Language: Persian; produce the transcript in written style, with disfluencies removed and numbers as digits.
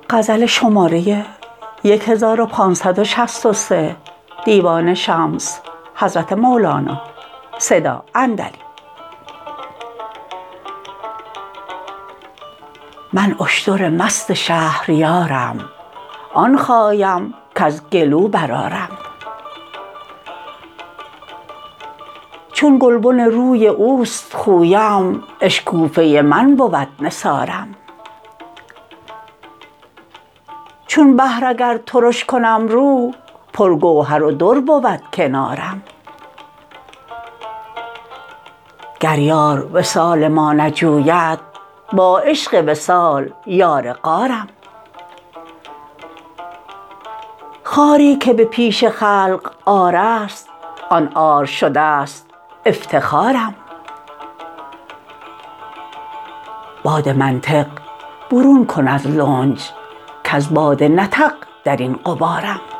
غزل شماره 1563 دیوان شمس حضرت مولانا صدا اندلی. من اشتر مست شهریارم، آن خایم کز گلو برآرم. چون گلبن روی اوست خویم، اشکوفه من بود نثارم. چون بحر اگر ترش کنم رو، پرگوهر و در بود کنارم. گر یار وصال ما نجوید، با عشق وصال یار غارم. خاری که به پیش خلق عار است، آن عار شده ست افتخارم. باد منطق برون کن از لنج، کز باد نطق در این غبارم.